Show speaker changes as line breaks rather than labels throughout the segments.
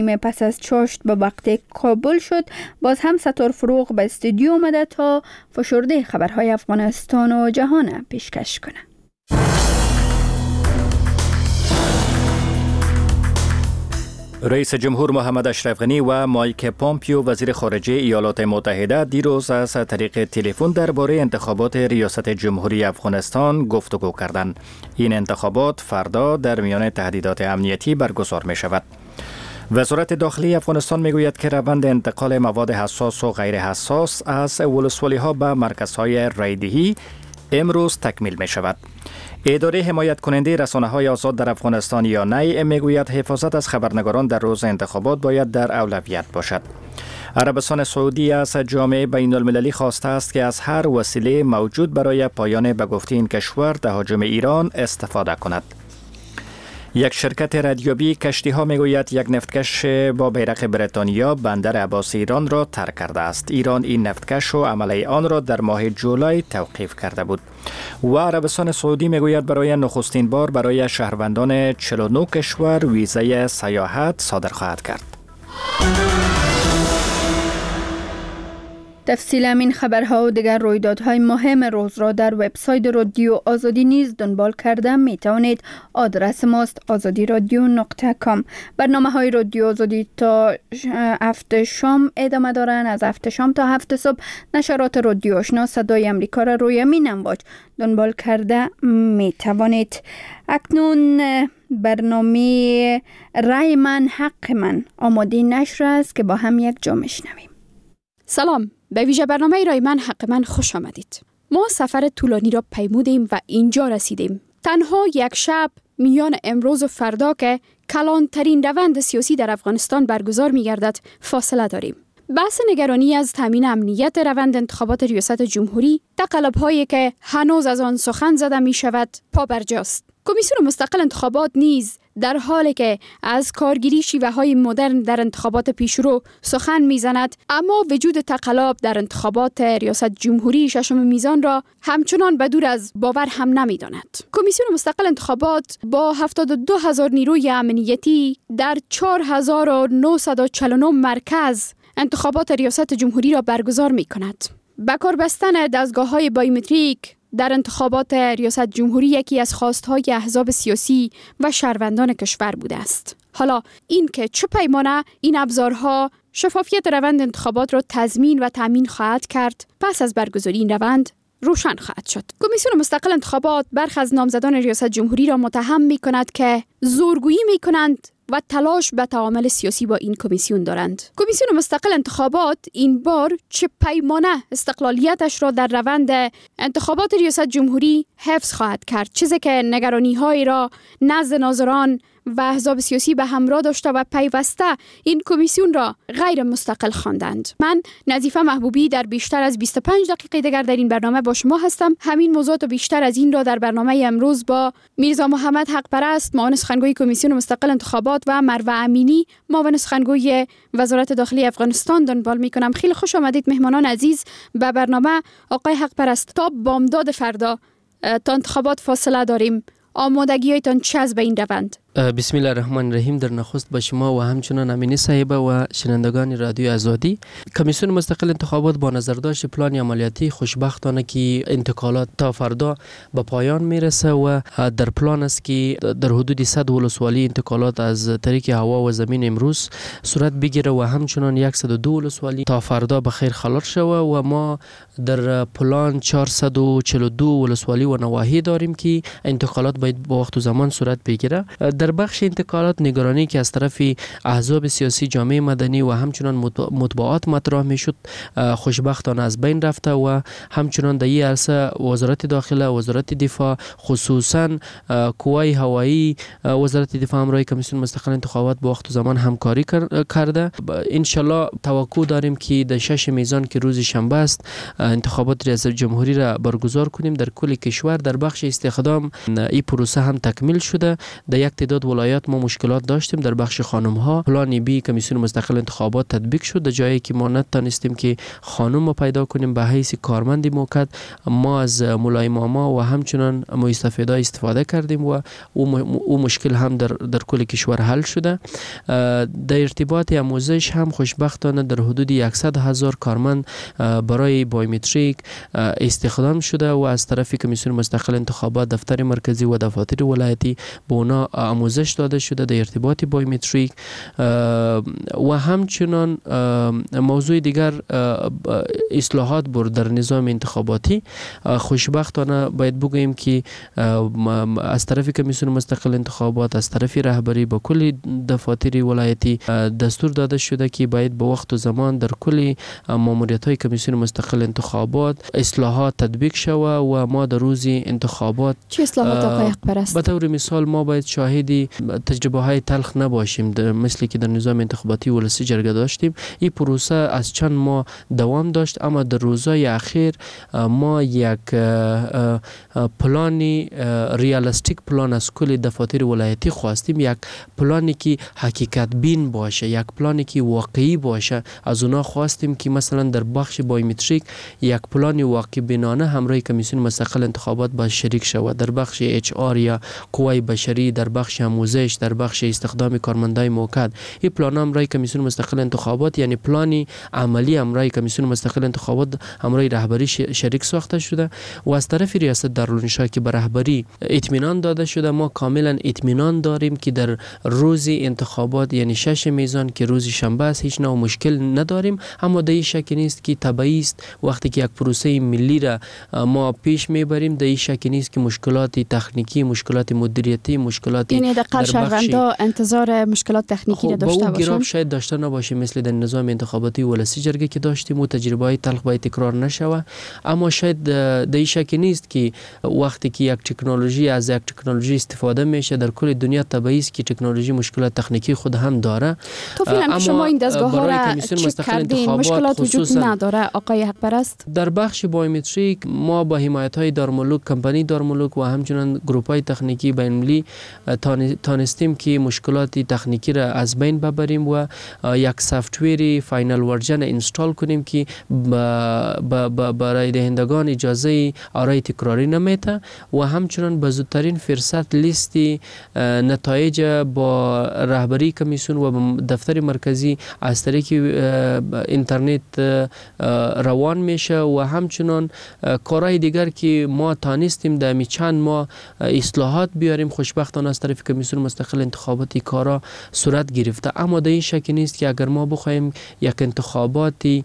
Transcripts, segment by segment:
پس از چاشت به وقت کابل شد، باز هم ستار فروغ به استودیو آمده تا فشرده خبرهای افغانستان و جهان پیشکش کنه.
رئیس جمهور محمد اشرف غنی و مایک پامپیو وزیر خارجه ایالات متحده دیروز از طریق تلفن درباره انتخابات ریاست جمهوری افغانستان گفتگو کردند. این انتخابات فردا در میان تهدیدات امنیتی برگزار می شود. وزارت داخلی افغانستان می گوید که روند انتقال مواد حساس و غیر حساس از ولسوالی ها به مرکزهای رایدهی امروز تکمیل می شود. اداره حمایت کننده رسانه های آزاد در افغانستان یا نی می گوید حفاظت از خبرنگاران در روز انتخابات باید در اولویت باشد. عربستان سعودی از جامعه بین المللی خواسته است که از هر وسیله موجود برای پایان به گفته این کشور تهاجم ایران استفاده کند. یک شرکت ردیابی کشتی ها می گوید یک نفتکش با بیرق بریتانیا بندر عباس ایران را ترک کرده است. ایران این نفتکش و عمله آن را در ماه جولای توقیف کرده بود. و عربستان سعودی می گوید برای نخستین بار برای شهروندان 49 کشور ویزای سیاحت صادر خواهد کرد.
تفصیل این خبرها و دیگر رویدادهای مهم روز را در وبسایت رادیو آزادی نیز دنبال کرده می توانید. آدرس ماست azadiradyo.com. برنامه‌های رادیو آزادی تا 7 شام ادامه دارند. از 7 شام تا 7 صبح نشرات رادیو آشنا صدای امریکا را روی مین امواج دنبال کرده می توانید. اکنون برنامه رای من حق من آماده نشر است که با هم یک جا میشنویم.
سلام، به ویژه برنامه رای من حق من خوش آمدید. ما سفر طولانی را پیمودیم و اینجا رسیدیم. تنها یک شب میان امروز و فردا که کلانترین روند سیاسی در افغانستان برگزار می گردد فاصله داریم. بحث نگرانی از تامین امنیت روند انتخابات ریاست جمهوری تقلب‌هایی که هنوز از آن سخن زده می شود پابرجاست. کمیسیون مستقل انتخابات نیز در حالی که از کارگیری شیوه‌های مدرن در انتخابات پیشرو سخن می‌زند، اما وجود تقلب در انتخابات ریاست جمهوری ششم میزان را همچنان به دور از باور هم نمی‌داند. کمیسیون مستقل انتخابات با 72,000 نیروی امنیتی در 4,949 مرکز انتخابات ریاست جمهوری را برگزار می‌کند. با کار بستن دستگاه‌های بایومتریک در انتخابات ریاست جمهوری یکی از خواستهای احزاب سیاسی و شهروندان کشور بوده است. حالا این که چه پیمانه این ابزارها شفافیت روند انتخابات را تضمین و تامین خواهد کرد، پس از برگزاری این روند روشن خواهد شد. کمیسیون مستقل انتخابات برخی از نامزدان ریاست جمهوری را متهم می کند که زورگویی می کنند و تلاش به تعامل سیاسی با این کمیسیون دارند. کمیسیون مستقل انتخابات این بار چه پیمانه استقلالیتش را در روند انتخابات ریاست جمهوری حفظ خواهد کرد، چیزی که نگرانی‌هایی را نزد ناظران و احزاب سیاسی به همراه داشته و پیوسته این کمیسیون را غیر مستقل خواندند. من نظیفه محبوبی در بیشتر از 25 دقیقه دیگر در این برنامه با شما هستم. همین موضوعات و بیشتر از این را در برنامه امروز با میرزا محمد حق پرست، معاون سخنگوی کمیسیون مستقل انتخابات و مروه امینی، معاون سخنگوی وزارت داخلی افغانستان دنبال می‌کنم. خیلی خوش آمدید مهمانان عزیز به برنامه. آقای حق پرست، تا بامداد فردا تا انتخابات فاصله داریم. آمادگی‌هایتان چه است به این روند؟
بسم الله الرحمن الرحیم. در نخست با شما و همچنان امینی صاحبه و شنوندگان رادیو آزادی، کمیسیون مستقل انتخابات با نظرداشت پلان عملیاتی خوشبختانه که انتقالات تا فردا به پایان میرسه و در پلان است که در حدود 100 ولسوالی انتقالات از طریق هوا و زمین امروز صورت بگیره و همچنان 102 ولسوالی تا فردا به خیر خلاص شوه و ما در پلان 442 ولسوالی و نواحی داریم که انتقالات باید با وقت و زمان صورت بگیره. در بخش انتقالات نگرانی که از طرف احزاب سیاسی، جامعه مدنی و همچنان مطبوعات مطرح میشد خوشبختانه از بین رفته و همچنان در این عرصه وزارت داخله، وزارت دفاع، خصوصا قوای هوایی، وزارت دفاع همراه کمیسیون مستقل انتخابات با وقت و زمان همکاری کرده. ان شاء الله توقع داریم که در 6 میزان که روز شنبه است انتخابات ریاست جمهوری را برگزار کنیم در کل کشور. در بخش استخدام این پروسه هم تکمیل شده. در یک تعداد ولایات ما مشکلات داشتیم. در بخش خانم ها پلان بی کمیسیون مستقل انتخابات تطبیق شد. در جایی که ما نتونستیم که خانم رو پیدا کنیم به حیث کارمندی موقت، ما از مولای ماما و همچنان مستفیدا استفاده کردیم و او مشکل هم در کل کشور حل شده. در ارتباط آموزش هم خوشبختانه در حدود 100,000 کارمند برای بایومتریک استخدام شده و از طرف کمیسیون مستقل انتخابات دفتر مرکزی و دفاتر ولایتی به اونا آموزش داده شده در ارتباط بایومتریک. و همچنان موضوع دیگر اصلاحات بود در نظام انتخاباتی. خوشبختانه باید بگوییم که از طرف کمیسیون مستقل انتخابات، از طرف رهبری با کل دفاتر ولایتی دستور داده شده که باید به وقت و زمان در کل ماموریت‌های کمیسیون مستقل انتخابات اصلاحات تطبیق شود و ما در روز انتخابات
چه اصلاحات آقای حقپرست؟
به طور مثال ما باید شاهدی تجربه‌های تلخ نباشیم، مثل که در نظام انتخاباتی ولسی جرگه داشتیم. این پروسه از چند ماه دوام داشت، اما در روزهای اخیر ما یک پلانی ریالستیک پلان از کل دفاتر ولایتی خواستیم، یک پلانی که حقیقت بین باشه، یک پلانی که واقعی باشه. از اونا خواستیم که مثلا در بخش بایومتریک یک پلان واقعی بینانه همراه کمیسیون مستقل انتخابات با شریک شود، در بخش اچ آر یا قوای بشری، در بخش آموزش، در بخش استخدام کارمندای موقت. این پلان همراه کمیسیون مستقل انتخابات یعنی پلانی عملی همراه کمیسیون مستقل انتخابات همراه رهبری شریک ساخته شده و از طرف ریاست دارالانشا که به رهبری اطمینان داده شده. ما کاملا اطمینان داریم که در روز انتخابات یعنی 6 میزان که روز شنبه است هیچ نوع مشکل نداریم. اما در این شک نیست که طبیعی است وقتی که یک پروسه ملی را ما پیش میبریم، در این شک نیست که مشکلات تکنیکی، مشکلات مدیریتی، مشکلات
یعنی دقیقاً شهروندا انتظار مشکلات تکنیکی را داشته باشند.
گراب شاید داشته نباشیم مثل در نظام انتخاباتی ولسی جرگه که داشتیم و تجربه‌های تلخ باید تکرار نشود. اما شاید در این شک نیست که وقتی که یک تکنولوژی از یک تکنولوژی استفاده میشه در کل دنیا، طبیعی است که تکنولوژی مشکلات تکنیکی خود هم داره.
تو فعلا شما این دستگاه ها را چک کردین، مشکلات وجود نداره آقای حقپرست؟
در بخش بایومتریک ما با حمایت های دارمولوک، کمپانی دارمولوک و همچنان گروپ های تکنیکی بین‌المللی تانستیم که مشکلات تکنیکی را از بین ببریم و یک سافتویر فاینال ورژن اینستال کنیم که برای دهندگان اجازه آرای تکراری نمیده و همچنان به زودترین فرصت لیستی نتایج با رهبری کمیسیون و دفتر مرکزی از طریق اینترنت روان میشه و همچنان کارهای دیگر که ما تانستیم در چند ماه اصلاحات بیاریم خوشبختانه از طرف کمیسیون مستقل انتخاباتی کارا صورت گرفته. اما در این شک نیست که اگر ما بخوایم یک انتخاباتی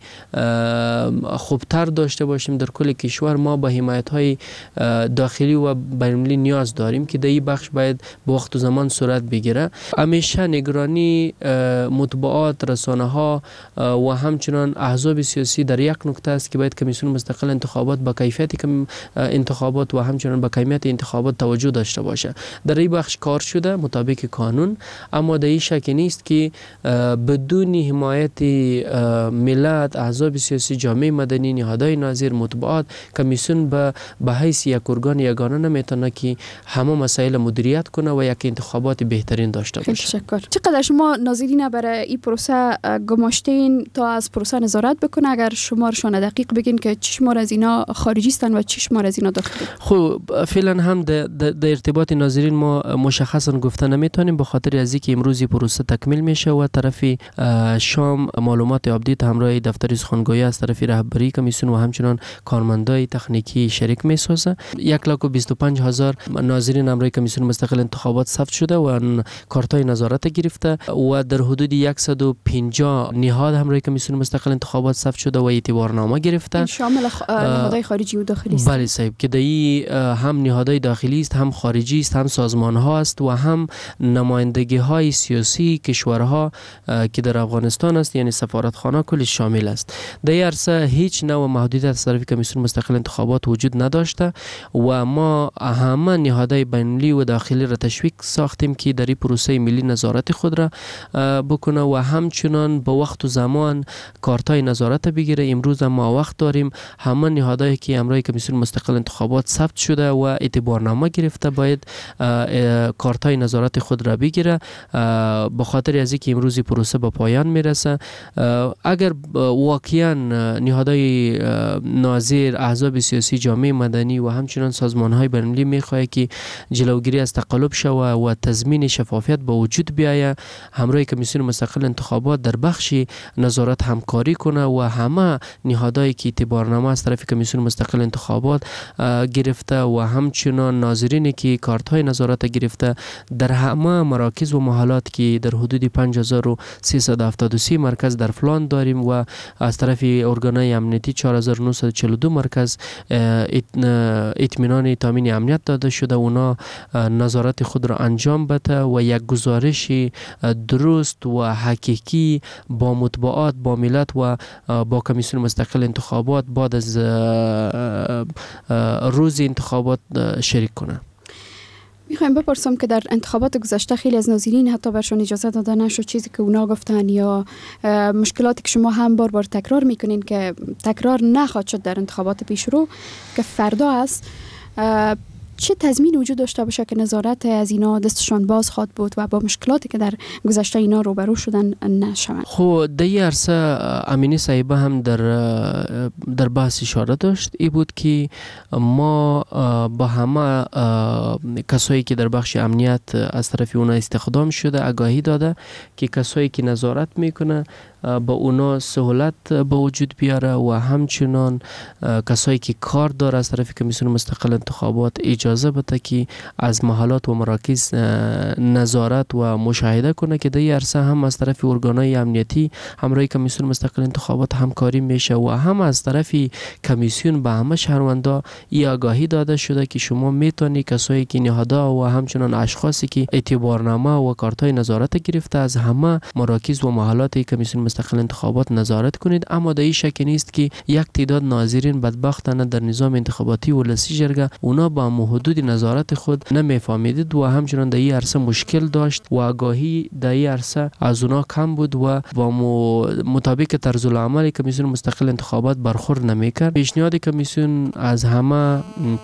خوبتر داشته باشیم در کل کشور، ما با حمایت های داخلی و بین‌المللی نیاز داریم که در این بخش باید به وقت و زمان صورت بگیره. همیشه نگرانی مطبوعات، رسانه ها و همچنان احزاب سیاسی در یک نکته است که باید کمیسیون مستقل انتخابات با کیفیت انتخابات و همچنان با کمیت انتخابات توجه داشته باشه. در این بخش کار شده مطابق قانون، اما در این شک نیست که بدون حمایت ملت، احزاب سیاسی، جامعه مدنی، نهادهای ناظر، مطبوعات، کمیسیون به حیث یک ارگان یگانه نمیتونه که همه مسائل مدیریت کنه و یک انتخابات بهترین داشته باشه.
تشکر. چقدر شما ناظرین برای این پروسه گماشتین تا از پروسه نظارت بکنه؟ اگر شمارشان دقیق بگین که چه شمار از اینا خارجی هستند و چه شمار از اینا داخلی؟
خب فعلا هم در ارتباط ناظرین ما مشخصا گفته نمیتونیم به خاطر از اینکه امروز پروسه تکمیل میشه و طرف شام معلومات آپدیت همراه دفتر سخنگویی از طرف رهبری کمیسیون و همچنان کارمندای تکنیکی شریک میسازه. 125,000 ناظرین همراه کمیسیون مستقل انتخابات ثبت شده و کارتای نظارت گرفته و در حدود 150 نهاد همراه کمیسیون مستقل انتخابات ثبت شده و اعتبارنامه گرفته.
شامل نهادهای خارجی و داخلی است.
بله صاحب، که دایی هم نهادهای داخلی است، هم خارجی است، هم سازمان ها است و هم نمایندگی های سیاسی کشورها که در افغانستان است، یعنی سفارتخانه کلش شامل است. در این عرصه هیچ نوع محدودیت از طرف کمیسیون مستقل انتخابات وجود نداشته و ما همه نهادهای بین‌المللی و داخلی را تشویق ساختیم که در این پروسه ملی نظارت خود را بکنه و همچنان به وقت و زمان کارتای نظارت بگیره. امروز ما وقت داریم همه نهادهایی که همراه کمیسیون مستقل انتخابات ثبت شده و اعتبارنامه گرفته باید کارت کارت‌های نظارت خود را بگیره. به خاطر از اینکه امروز پروسه به پایان میرسه، اگر واقعا نهادهای ناظر، احزاب سیاسی، جامعه مدنی و همچنین سازمان‌های بین‌المللی می‌خواهد که جلوگیری از تقلب شود و تضمین شفافیت به وجود بیاید، همراه کمیسیون مستقل انتخابات در بخش نظارت همکاری کنه و همه نهادهایی که اعتبارنامه از طرف کمیسیون مستقل انتخابات گرفته و همچنین ناظرینی که کارت‌های نظارت گرفته در همه مراکز و محلات که در حدود 5373 مرکز در فلان داریم و از طرف ارگان‌های امنیتی 4942 مرکز اطمینان تامین امنیت داده شده. اونا نظارت خود را انجام بده و یک گزارش درست و حقیقی با مطبوعات، با ملت و با کمیسیون مستقل انتخابات بعد از روز انتخابات شریک کنه.
میخوایم بپرسم که در انتخابات گذشته خیلی از ناظرین حتی برشان اجازه داده نشد چیزی که اونا گفتن یا مشکلاتی که شما هم بار تکرار میکنین که تکرار نخواهد شد در انتخابات پیشرو که فردا است، چه تضمین وجود داشته باشه که نظارت از اینا دستشان باز خواد بود و با مشکلاتی که در گذشته اینا روبرو شدن نشوند؟
خب در این عرصه امینی صاحبه هم در بحث اشاره داشت، ای بود که ما با همه کسایی که در بخش امنیت از طرف اونا استخدام شده آگاهی داده که کسایی که نظارت میکنه با اونا سهولت به وجود بیاره و همچنان کسایی که کار داره از طرف کمیسیون مستقل انتخابات اجازه بده که از محلات و مراکز نظارت و مشاهده کنه که در این عرصه هم از طرف ارگان‌های امنیتی همراه کمیسیون مستقل انتخابات همکاری میشه و هم از طرف کمیسیون به همه شهروندا ای آگاهی داده شده که شما میتونی کسایی که نهادها و همچنان اشخاصی که اعتبارنامه و کارت‌های نظارت گرفته از همه مراکز و محلات کمیسیون مستقل انتخابات نظارت کنید. اما در این شک نیست که یک تعداد ناظرین بدبختانه در نظام انتخاباتی ولسی جرگه اونا با حدود نظارت خود نمیفهمیدید و همچنان در این عرصه مشکل داشت و آگاهی در این عرصه از اونا کم بود و با مطابق طرز العمل کمیسیون مستقل انتخابات برخورد نمیکرد. پیشنهاد کمیسیون از همه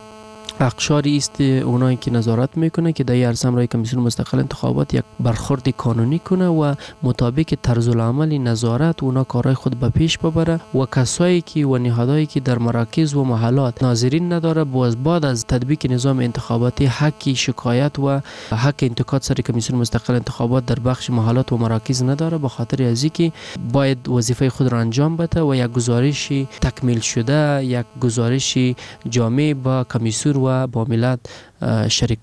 اقشاری است اونایی که نظارت میکنه که در این عرصه همراه کمیسیون مستقل انتخابات یک برخورد قانونی کنه و مطابق طرز العمل نظارت اونا کارهای خود به پیش ببره و کسایی که و نهادهایی که در مراکز و محلات ناظرین نداره بعد از تطبیق نظام انتخاباتی حق شکایت و حق انتقاد سر کمیسیون مستقل انتخابات در بخش محلات و مراکز نداره، به خاطر از اینکه باید وظیفه خود را انجام بده و یک گزارش تکمیل شده، یک گزارش جامع با کمیسیون و با ملت شریک.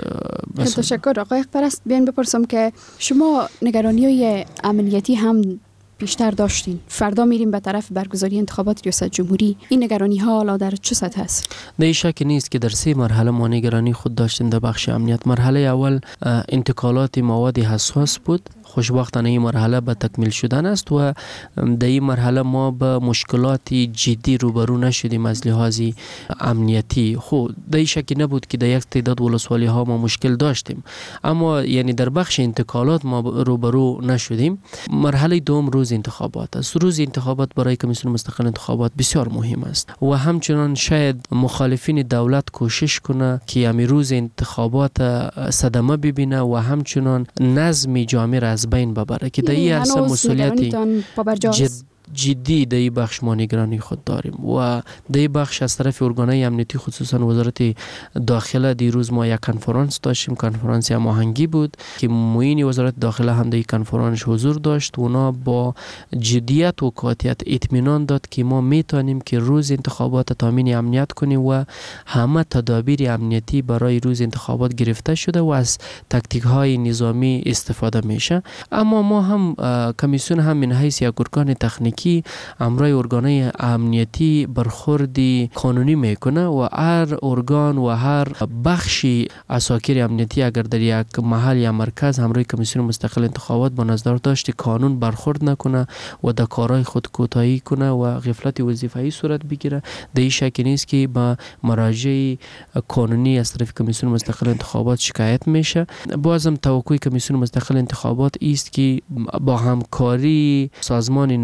تشکر آقای پرست. بیان بپرسم که شما نگرانی‌های امنیتی هم بیشتر داشتین، فردا میریم به طرف برگزاری انتخابات ریاست جمهوری، این نگرانی ها حالا در چه سطح است؟
نه شک نیست که در 3 مرحله ما نگرانی خود داشتیم در بخش امنیت. مرحله اول انتقالات مواد حساس بود، خوشبختانه این مرحله به تکمیل شدن است و در این مرحله ما به مشکلات جدی روبرو نشدیم از لحاظ امنیتی. خب در این شکی نبود که در یک تعداد ولسوالی ها ما مشکل داشتیم، اما یعنی در بخش انتقالات ما روبرو نشدیم. مرحله دوم روز انتخابات است. روز انتخابات برای کمیسیون مستقل انتخابات بسیار مهم است و همچنان شاید مخالفین دولت کوشش کنه که همین روز انتخابات صدمه ببینه و همچنان نظم جامع را از بین ببره که در این عرصه مسئولیتی جدی در این بخش ما نگرانی خود داریم و در این بخش از طرف ارگان‌های امنیتی خصوصا وزارت داخله دیروز ما یک کنفرانس داشتیم، کنفرانس هماهنگی بود که معین وزارت داخله هم در این کنفرانس حضور داشت. اونا با جدیت و قاطعیت اطمینان داد که ما میتونیم که روز انتخابات تامین امنیت کنیم و همه تدابیر امنیتی برای روز انتخابات گرفته شده و از تاکتیک های نظامی استفاده میشه. اما ما هم کمیسیون هم من حیث یک ارگان تکنیکی امرای ارگان‌های امنیتی برخوردی قانونی میکنه و هر ارگان و هر بخشی اساکر امنیتی اگر در یک محل یا مرکز همراه کمیسیون مستقل انتخابات با نظر داشت قانون برخورد نکنه و در کارهای خود کوتاهی کنه و غفلت وظیفه‌ای صورت بگیره، در این شک نیست که با مراجع قانونی از طرف کمیسیون مستقل انتخابات شکایت میشه. بازم توقع کمیسیون مستقل انتخابات است که با همکاری سازمان ناتو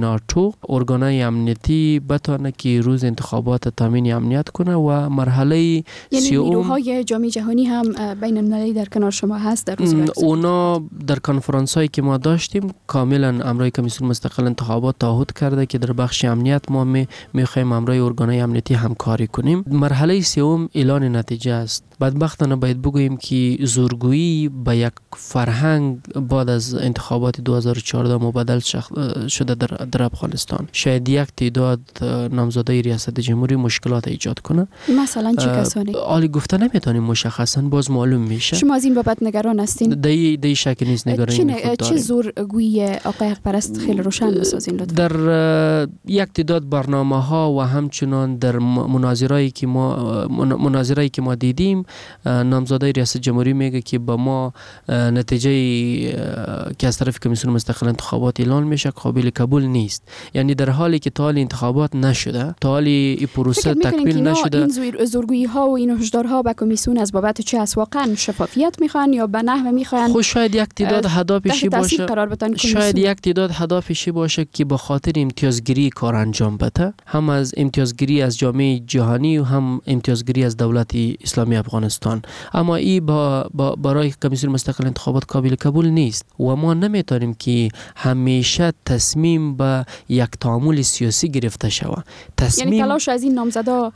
حقوق ارگانهای امنیتی بتونه که روز انتخابات تامین امنیت کنه و مرحله
یعنی
سیوم
نیروهای جامعه جهانی هم بین المللی در کنار شما هست در روز
اونا در کنفرانس هایی که ما داشتیم کاملا امرای کمیسیون مستقل انتخابات تعهد کرده که در بخش امنیت ما میخوایم امرای ارگانهای امنیتی همکاری کنیم. مرحله سوم اعلان نتیجه است. بدبختانه باید بگوییم که زورگویی به یک فرهنگ بعد از انتخابات 2014 مبدل شده در افغانستان. شاید یک تعداد نامزدای ریاست جمهوری مشکلات ایجاد کنه.
مثلا چه کسانی؟
عالی گفته نمیتونیم مشخصا، باز معلوم میشه.
شما از این بابت نگران هستین؟
دی شک نیست نگرانی خود داریم.
چه زورگویی آقای حقپرست خیلی روشن بسازین لطفا.
در یک تعداد برنامه‌ها و همچنان در مناظره‌ای که ما دیدیم نامزدای ریاست جمهوری میگه که با ما نتیجه که از طرف کمیسیون مستقل انتخابات اعلان میشه قابل قبول نیست. یعنی در حالی که تا حال انتخابات نشده، تا حال این پروسه تکمیل نشده،
این زورگویی ها و این هشدارها به کمیسیون از بابت چه است؟ واقعا شفافیت میخوان یا به نحو میخوان؟
خب شاید یک تعداد هدفشی باشه، شاید یک تعداد هدفشی باشه که به خاطر امتیازگیری کار انجام بده، هم از امتیازگیری از جامعه جهانی و هم امتیازگیری از دولت اسلامی افغانستان. اما این برای کمیسیون مستقل انتخابات قابل قبول نیست و ما نمیتونیم که همیشه تصمیم به یک تعامل سیاسی گرفته شود.
یعنی تلاش از این نامزدا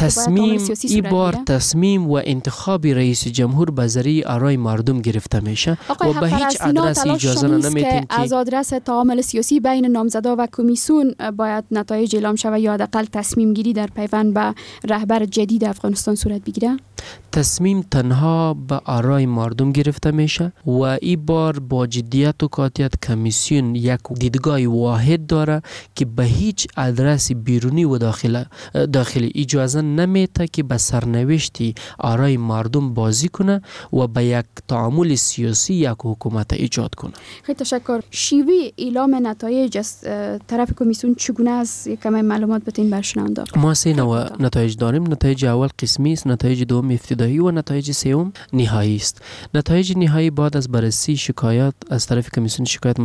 تصمیم و انتخاب رئیس جمهور به ذریعه آرای مردم گرفته میشه و به هیچ ادرس اجازه نمیدیم که
از آدرس تعامل سیاسی بین نامزدا و کمیسیون باید نتایج اعلام شود یا حداقل تصمیم گیری در پیوند به رهبر جدید افغانستان صورت بگیره.
تصمیم تنها به آرای مردم گرفته میشه و این بار با جدیت و قاطعیت کمیسیون یک دیدگاه واحد داره که به هیچ ادرس بیرونی و داخلی اجازه نمیده که به سرنوشتی آرای مردم بازی کنه و به یک تعامل سیاسی یک حکومت ایجاد کنه.
خیلی تشکر. شیوه اعلام نتایج از طرف کمیسیون چگونه است؟ یک کمی معلومات بدین بر شنونده.
ما سه نوع نتایج داریم. نتایج اول قسمی است، نتایج دوم ابتدایی و نتایج سوم نهایی است. نتایج نهایی بعد از بررسی شکایات از طرف کمیسیون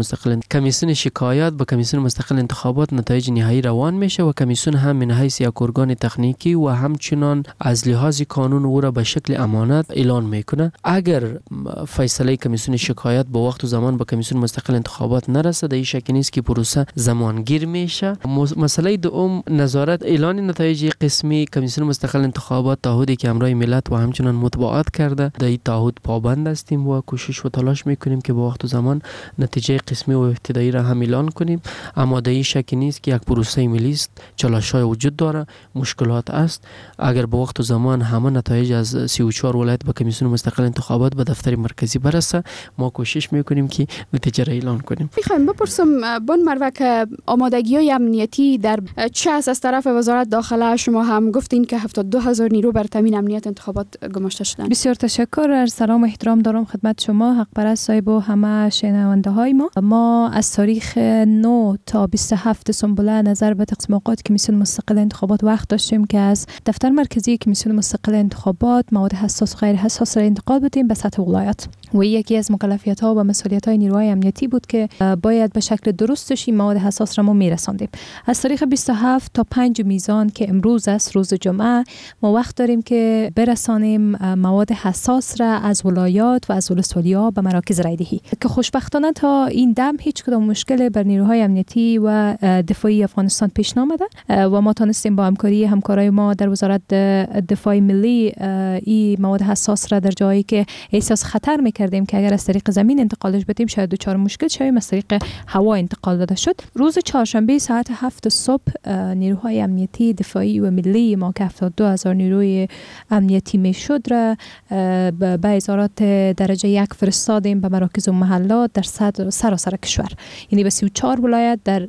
شکایات به کمیسیون مستقل انتخابات نتایج نهایی روان میشه و کمیسیون هم من حیث یک ارگان تکنیکی و همچنان از لحاظ قانون او را به شکل امانت اعلان میکنه. اگر فیصله کمیسیون شکایات با وقت و زمان به کمیسیون مستقل انتخابات نرسه، در شک نیست که پروسه زمانگیر میشه. مسئله دوم نظارت اعلان نتایج قسمی. کمیسیون مستقل انتخابات تعهدی که امرای ملت و همچنان مطابقت کرده، در این تعهد پابند هستیم و کوشش و تلاش میکنیم که با وقت و زمان نتیجه قسمی و ابتدایی را هم اعلان کنیم. اما در این شک نیست که یک پروسه ملی است، چالش‌های وجود داره، مشکلات است. اگر با وقت و زمان همه نتایج از 34 ولایت به کمیسیون مستقل انتخابات به دفتر مرکزی برسه، ما کوشش میکنیم که نتیجه را اعلان کنیم.
میخوایم بپرسم بون مروه که آمادگی‌های امنیتی در چه از طرف وزارت داخله؟ شما هم گفتین که 72000 نیرو بر تامین امنیت انتخابات گماشته شدن.
بسیار تشکر. سلام و احترام دارم خدمت شما حقپرست صاحب و همه شنونده های ما از تاریخ 9 تا 27 سنبله نظر به تقسیم اوقات کمیسیون مستقل انتخابات وقت داشتیم که از دفتر مرکزی کمیسیون مستقل انتخابات مواد حساس و غیر حساس را انتقال بدیم به سطح ولایت و یکی از مکلفیت ها و مسئولیت های نیروهای امنیتی بود که باید به شکل درستش این مواد حساس را ما میرساندیم. از تاریخ 27 تا 5 میزان که امروز است، روز جمعه، ما وقت داریم که برسانیم مواد حساس را از ولایات و از ولسوالی‌ها به مراکز رایدهی که خوشبختانه تا این دم هیچ کدام مشکل بر نیروهای امنیتی و دفاعی افغانستان پیش نامده و ما تونستیم با همکارای ما در وزارت دفاع ملی این مواد حساس را در جایی که احساس خطر می‌کردیم که اگر از طریق زمین انتقالش بدیم شاید دچار مشکل شویم، از طریق هوا انتقال داده شد. روز چهارشنبه ساعت 7 صبح نیروهای امنیتی دفاعی و ملی ما که 72000 نیروی امنیتی میشد را به ازارات درجه 1 فرستادیم به مراکز و محلات در سراسر کشور، یعنی به 34 ولایت در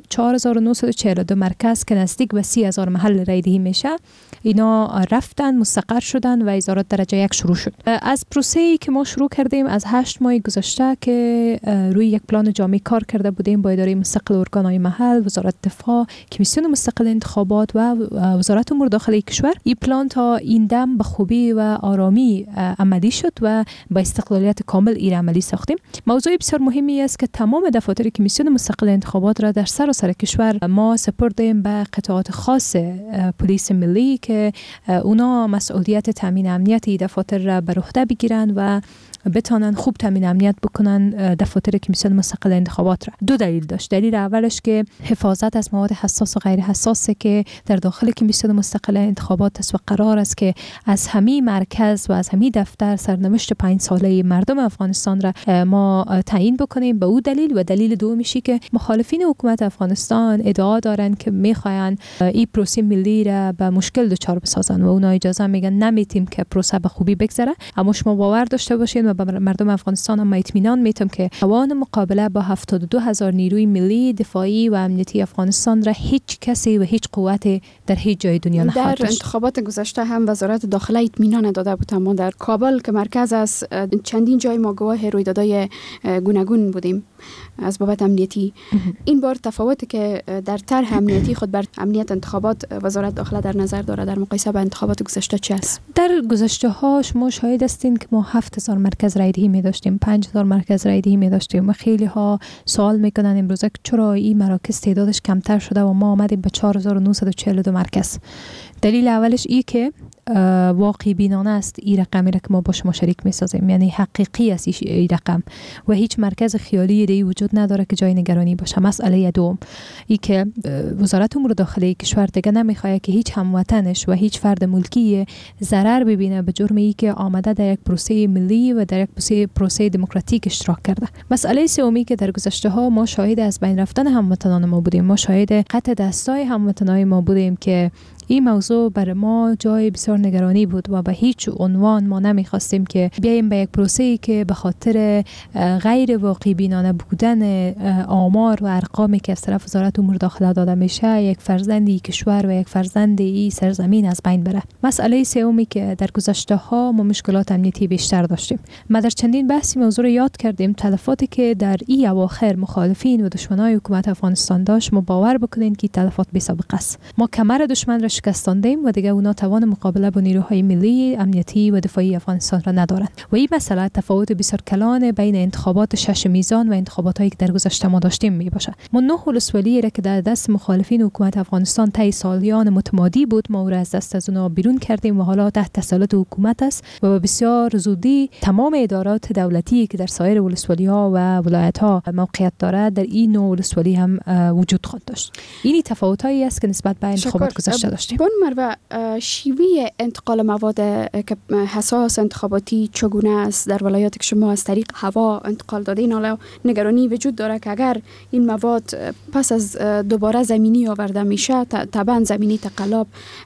4942 مرکز که نزدیک به 30000 محل رایدهی میشه. اینا رفتن، مستقر شدن و ازارات درجه 1 شروع شد. از پروسه‌ای که ما شروع کردیم از 8 ماه گذشته که روی یک پلان جامع کار کرده بودیم با اداره مستقل ارگان‌های محل، وزارت دفاع، کمیسیون مستقل انتخابات و وزارت امور داخلی کشور. این پلان تا این دم به خوبی و آرامی عملی شد و با استقلالیت کامل این عملی ساختیم. موضوع بسیار مهمی است که تمام دفاتر کمیسیون مستقل انتخابات را در سراسر کشور ما سپردیم به قطاعات خاص پلیس ملی که اونا مسئولیت تامین امنیت این دفاتر را بر عهده بگیرن و بتانن خوب تامین امنیت بکنن دفاتر کمیسیون مستقل انتخابات را. دو دلیل داشت. دلیل اولش که حفاظت از مواد حساس و غیر حساسه که در داخل کمیسیون مستقل انتخابات است و قرار است که از همه مرکز و از همه دفتر سرنوشت 5 ساله مردم افغانستان را ما تعیین بکنیم. به او دلیل. و دلیل دومیشی که مخالفین حکومت افغانستان ادعا دارند که میخواین این پروسه ملی را به مشکل دچار بسازن و اونا اجازه میگن نمیتیم که پروسه به خوبی بگذره. اما شما باور داشته باشین و به مردم افغانستان هم اطمینان میتم که توان مقابله با 72,000 نیروی ملی دفاعی و امنیتی افغانستان را هیچ کسی و هیچ قوت در هیچ جای دنیا نخواهد داشت.
در انتخابات گذشته هم وزارت داخله اطمینان داده بود، اما در کابل که مرکز است چندین جای ما گواه رویدادهای گوناگون بودیم از بابت امنیتی. این بار تفاوتی که در طرح امنیتی خود بر امنیت انتخابات وزارت داخله در نظر داره در مقایسه با انتخابات گذشته چه است؟
در گذشته ها شما شاهد هستین که ما 7,000 مرکز رایدهی می داشتیم، 5,000 مرکز رایدهی می داشتیم و خیلی ها سوال میکنن امروز چرا این مراکز تعدادش کمتر شده و ما آمدیم به 4,942 مرکز. دلیل اولش ای که واقعی بینانه است این رقمی را که ما با شما شریک میسازیم، یعنی حقیقی است این رقم و هیچ مرکز خیالی دیگه وجود نداره که جای نگرانی باشه. مسئله دوم ای که وزارت امور داخلی کشور دیگه نمیخواد که هیچ هموطنش و هیچ فرد ملکی ضرر ببینه به جرم ای که آمده در یک پروسه ملی و در یک پروسه دموکراتیک اشتراک کرده. مسئله سومی که در گذشته ها ما شاهد از بین رفتن هموطنان ما بودیم، ما شاهد قطع دستای هموطنان ما بودیم که این موضوع برای ما جای بسیار نگرانی بود و به هیچ عنوان ما نمیخواستیم که بیاییم به یک پروسه‌ای که به خاطر غیر واقعی بینانه بودن آمار و ارقامی که از طرف وزارت امور داخله داده میشه یک فرزندی کشور و یک فرزندی سرزمین از بین بره. مسئله سومی که در گذشته ها ما مشکلات امنیتی بیشتر داشتیم. ما در چندین بحثی موضوع رو یاد کردیم، تلفاتی که در این اواخر مخالفین و دشمنای حکومت افغانستان داشت، ما باور بکنین که تلفات بی‌سابقه است. ما کمر دشمن را شکستاندیم و دیگه اونا توان مقابله با نیروهای ملی، امنیتی و دفاعی افغانستان را ندارند. و این مسئله تفاوت بسیار کلان بین انتخابات 6 میزان و انتخاباتی که در گذشته ما داشتیم می باشه. ما 9 ولسوالی را که در دست مخالفین حکومت افغانستان طی سالیان متمادی بود، ما او را از دست از اونا بیرون کردیم و حالا تحت تسلط حکومت است و بسیار زودی تمام ادارات دولتی که در سایر ولسوالی‌ها و ولایت‌ها موقعیت دارد در این 9 ولسوالی هم وجود خواهد داشت. این تفاوت‌هایی است که نسبت به انتخابات گذشته داشتیم.
مروه، شیوه انتقال مواد که حساس انتخاباتی چگونه است در ولایاتی که شما از طریق هوا انتقال دادین؟ حالا نگرانی وجود داره که اگر این مواد پس از دوباره زمینی آورده میشه طبعا زمینی تقلب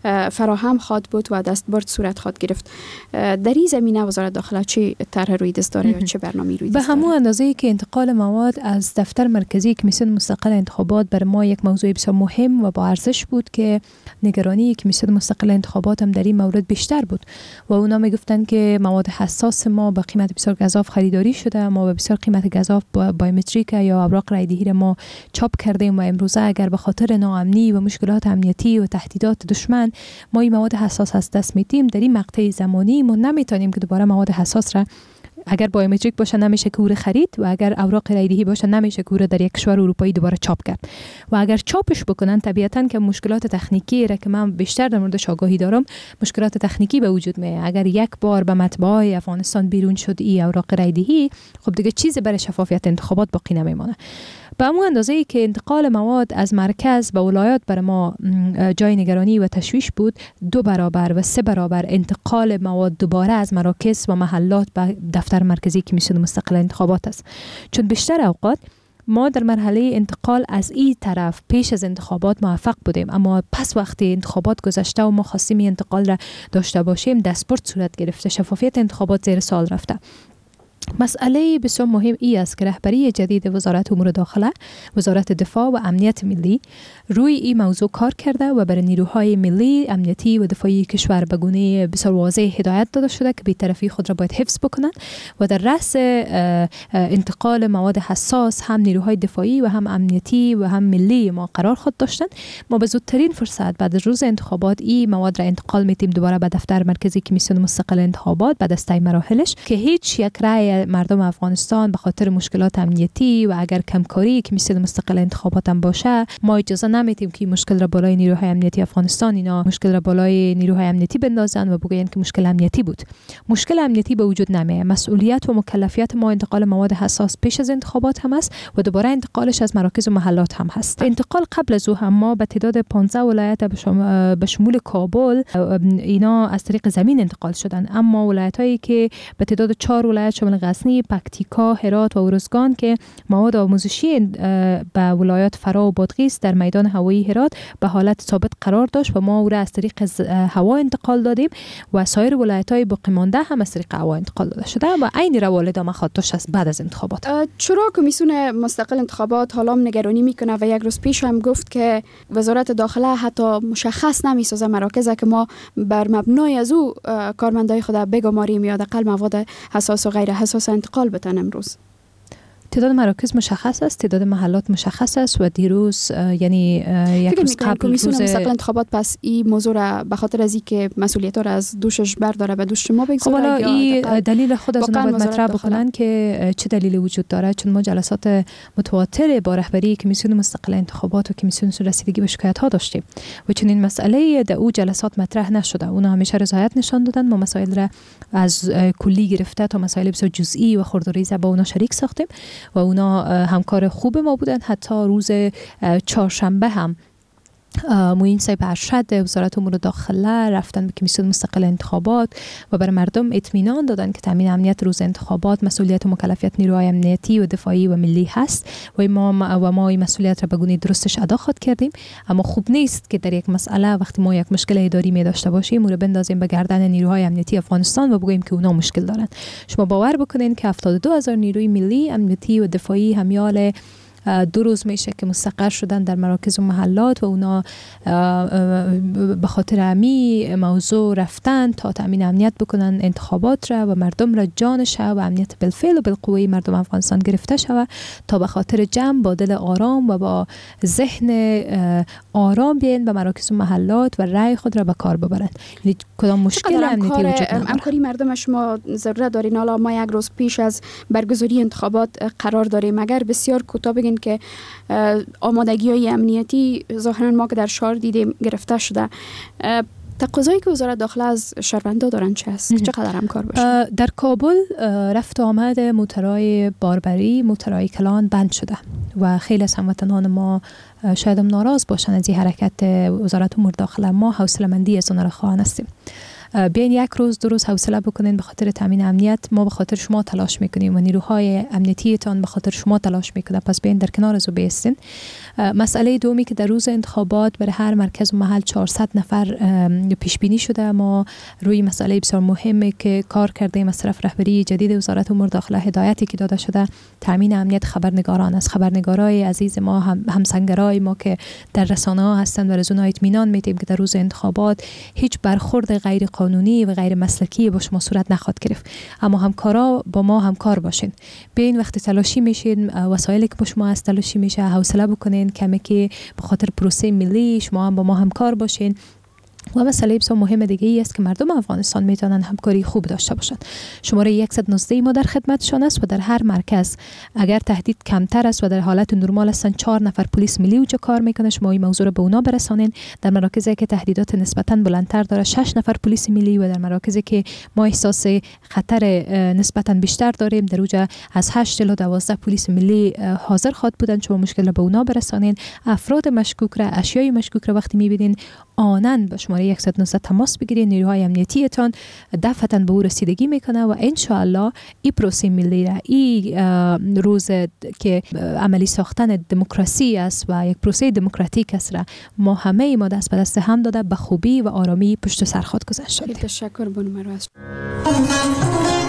فراهم خواهد بود و دستبرد صورت خواهد گرفت. در این زمینه وزارت داخله چه طرح روی دست داره یا چه برنامه‌ای روی دست داره؟
به همون اندازه‌ای که انتقال مواد از دفتر مرکزی کمیسیون مستقل انتخابات بر ما یک موضوع بسیار مهم و با ارزش بود که نگرانی کمیسیون مستقل انتخابات هم در این مورد بیشتر بود و اونا میگفتن که مواد حساس ما با قیمت بسیار گزاف خریداری شده، ما به بسیار قیمت گزاف بایومتریک یا اوراق رایدهی را ما چاپ کردیم و امروزه اگر به خاطر ناامنی و مشکلات امنیتی و تهدیدات دشمن ما این مواد حساس از دست میدیم، در این مقطع زمانی ما نمیتونیم که دوباره مواد حساس را اگر بایومتریک باشه نمیشه که او را خرید و اگر اوراق رایدهی باشه نمیشه که او را در یک کشور اروپایی دوباره چاپ کرد و اگر چاپش بکنن طبیعتاً که مشکلات تکنیکی را که من بیشتر در موردش آگاهی دارم، مشکلات تکنیکی به وجود میاد. اگر یک بار به مطبعه افغانستان بیرون شد این اوراق رایدهی، خب دیگه چیزی برای شفافیت انتخابات باقی نمیمونه. به همون اندازه‌ای که انتقال مواد از مرکز به ولایات برای ما جای نگرانی و تشویش بود، 2 برابر و 3 برابر انتقال مواد دوباره از مراکز و محلات به دفتر مرکزی کمیسیون مستقل انتخابات است. چون بیشتر اوقات ما در مرحله انتقال از این طرف پیش از انتخابات موفق بودیم، اما پس وقتی انتخابات گذشته و ما خواستیم انتقال را داشته باشیم، دستبرد صورت گرفته، شفافیت انتخابات زیر سوال رفته. مسئله بسیار مهم ای است که رهبری جدید وزارت امور داخله، وزارت دفاع و امنیت ملی روی این موضوع کار کرده و برای نیروهای ملی، امنیتی و دفاعی کشور به گونه بسیار واضح هدایت داده شده که بی‌طرفی خود را باید حفظ بکنند و در رأس انتقال مواد حساس هم نیروهای دفاعی و هم امنیتی و هم ملی ما قرار خود داشتند. ما به زودترین فرصت بعد از روز انتخابات این مواد را انتقال میتیم دوباره به دفتر مرکزی کمیسیون مستقل انتخابات بعد از طی مراحلش که هیچ یک رأی مردم افغانستان به خاطر مشکلات امنیتی و اگر کمکاری کمیسیون مستقل انتخابات هم باشه ما اجازه نمیتیم که مشکل را بالای نیروهای امنیتی افغانستان اینا مشکل را بالای نیروهای امنیتی بندازن و بگوین که مشکل امنیتی بود. مشکل امنیتی به وجود نمیاد. مسئولیت و مکلفیت ما انتقال مواد حساس پیش از انتخابات هم است و دوباره انتقالش از مراکز و محلات هم هست. انتقال قبل از او هم ما به تعداد 15 ولایت به شمول کابل اینا از طریق زمین انتقال شدن، اما ولایتایی که به تعداد 4 ولایت شامل غزنی، پکتیکا، هرات و ارزگان که مواد آموزشی به ولایات فرا و بادغیس در میدان هوایی هرات به حالت ثابت قرار داشت و ما او را از طریق هوا انتقال دادیم و سایر ولایت‌های باقی مانده هم از طریق هوا انتقال داده شده و عین روال ادامه خواهد داشت از بعد از انتخابات.
چرا کمیسیون مستقل انتخابات حالا نگرانی میکنه و یک روز پیش هم گفت که وزارت داخله حتی مشخص نمیسازه مراکزی که ما بر مبنای از او کارمندای خود بگماریم یا حداقل مواد حساس و غیر حساس انتقال بتن؟ امروز
تعداد مراکز مشخص است، تعداد محلات مشخص است و دیروز یعنی یک روز قبل
کمیسیون مستقل انتخابات پس این موضوع را به خاطر از اینکه مسئولیت‌ها را از دوشش برداره به دوش شما بگذاره؟
خب حالا این دلیل خود از اون باید مطرح بکنن که چه دلیلی وجود داره، چون ما جلسات متواتر با رهبری کمیسیون مستقل انتخابات و کمیسیون رسیدگی به شکایت‌ها داشتیم و چون این مسئله در او جلسات مطرح نشده، اونا همیشه رضایت نشان دادن. ما مسائل را از کلی گرفته تا مسائل بسیار جزئی و خردوریزه با اونا شریک ساختیم و اونا همکار خوب ما بودن. حتی روز چهارشنبه هم معین صاحب ارشد وزارت امور داخله رفتن به کمیسیون مستقل انتخابات و بر مردم اطمینان دادن که تامین امنیت روز انتخابات مسئولیت و مکلفیت نیروهای امنیتی و دفاعی و ملی هست و ما این مسئولیت را به گونه درستش ادا خود کردیم. اما خوب نیست که در یک مسئله وقتی ما یک مشکل اداری می داشته باشیم رو بندازیم به گردن نیروهای امنیتی افغانستان و بگوییم که اونا مشکل دارن. شما باور بکنین که 72,000 نیروی ملی امنیتی و دفاعی همیال 2 روز میشه که مستقر شدن در مراکز و محلات و اونا به خاطر امی موضوع رفتن تا تامین امنیت بکنن انتخابات را و مردم را جانش و امنیت بالفعل و بالقوه مردم افغانستان گرفته شود تا به خاطر جمع با دل آرام و با ذهن آرام بیاین به مراکز و محلات و رأی خود را به کار ببرند. یعنی کدام مشکل امنیتی وجود نداره.
همکاری مردم شما ضرورت دارین. حالا ما یک روز پیش از برگزاری انتخابات قرار داریم. اگر بسیار کوتاه بگین که آمادگی‌های امنیتی ظاهراً ما که در شهر دیدیم گرفته شده، تقاضایی که وزارت داخله از شهروندا دارن چه است؟ چقدر همکار باشه؟
در کابل رفت آمد موترهای باربری، موترهای کلان بند شده و خیلی از هموطنان ما شاید هم ناراض باشن از این حرکت وزارت امور داخله. ما حوصله‌مندی از اونها خواهان هستیم. بیاین یک روز 2 روز حوصله بکنین به خاطر تامین امنیت. ما به خاطر شما تلاش میکنیم و نیروهای امنیتیتان به خاطر شما تلاش میکنه. پس بیاین در کنار از او بیستین. مسئله دومی که در روز انتخابات برای هر مرکز و محل 400 نفر پیش بینی شده. ما روی مسئله بسیار مهمی که کار کردیم از طرف رهبری جدید وزارت امور داخله، هدایتی که داده شده تامین امنیت خبرنگاران است. خبرنگارای عزیز ما، همسنگرای ما که در رسانه ها هستند و از اونها اطمینان میدیم که در روز انتخابات هیچ برخورد غیر قانونی و غیر مسلکی با شما صورت نخواهد گرفت. اما همکارا با ما همکار باشین. ببین وقتی تلاشی میشین، وسایلی که با شما از تلاشی میشه، حوصله بکنین کمی که به خاطر پروسه ملی شما هم با ما همکار باشین. و مسئله بسیار مهم دیگه ای است که مردم افغانستان میتونن همکاری خوب داشته باشند. شماره 119 ما در خدمتشان است و در هر مرکز اگر تهدید کمتر است و در حالت نرمال هستن 4 نفر پلیس ملی اونجا کار میکنه. شما این موضوع رو به اونا برسانین. در مراکزی که تهدیدات نسبتا بلندتر داره 6 نفر پلیس ملی و در مراکزی که ما احساس خطر نسبتا بیشتر داریم در اونجا از 8 تا 12 پلیس ملی حاضر خواهد بودن. شما مشکل رو به اونا برسانین. افراد مشکوک را، اشیای مشکوک را وقتی میبینین آنن با شماره 119 تماس بگیرید. نیروهای امنیتیتان دفعتاً به او رسیدگی میکنه و ان شاء الله این پروسه ملی را، این روز که عملی ساختن دموکراسی است و یک پروسه دموکراتیک است را ما همه ما دست به دست هم داده به خوبی و آرامی پشت سر خود گذاشته.
تشکر بانو مروه.